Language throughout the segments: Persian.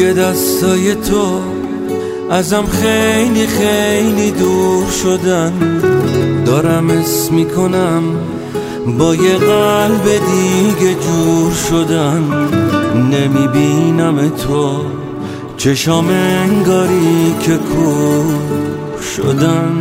دیگه دستای تو ازم خیلی خیلی دور شدن. دارم اسم میکنم با یه قلب دیگه جور شدن. نمیبینم تو چشام انگاری که کور شدن.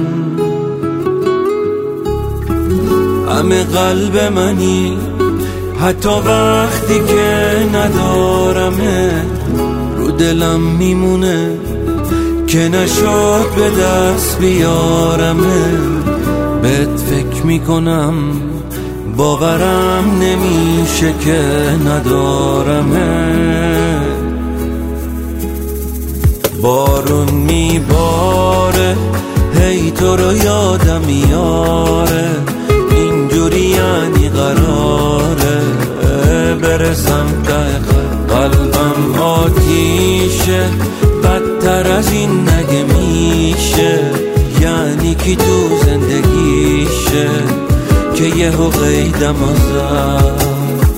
همه قلب منی حتی وقتی که ندارمه، رو دلم میمونه که نشد به دست بیارمه. بهت فکر میکنم باورم نمیشه که ندارمه. بارون میباره هی تو رو یادم میاره، اینجوری یعنی قراره برسم ته قلبم آتیشه، بدتر از این نگه میشه. یعنی کی تو زندگیشه که یهو قیدم آزد.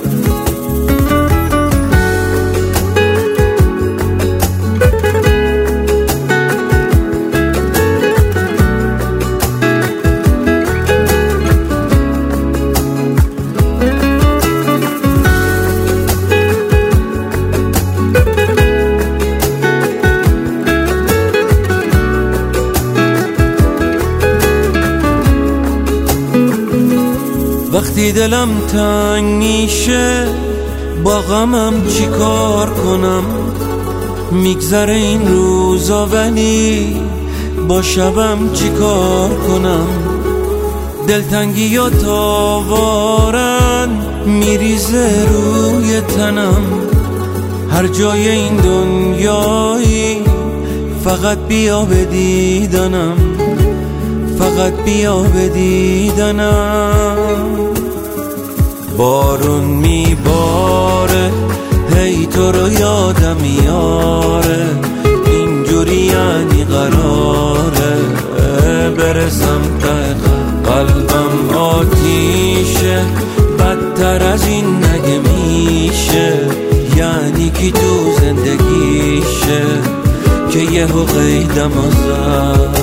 وقتی دلم تنگ میشه با غمم چی کار کنم؟ میگذره این روزا ولی با شبم چی کار کنم؟ دلتنگی یا تاوارن میریزه روی تنم. هر جای این دنیایی فقط بیا به دیدنم، فقط بیا به دیدنم. بارون میباره هی تو رو یادم میاره، اینجوری یعنی قراره برسم ته قلبم آتیشه، بدتر از این نگه میشه. یعنی کی تو زندگیشه که یهو قیدم آزد.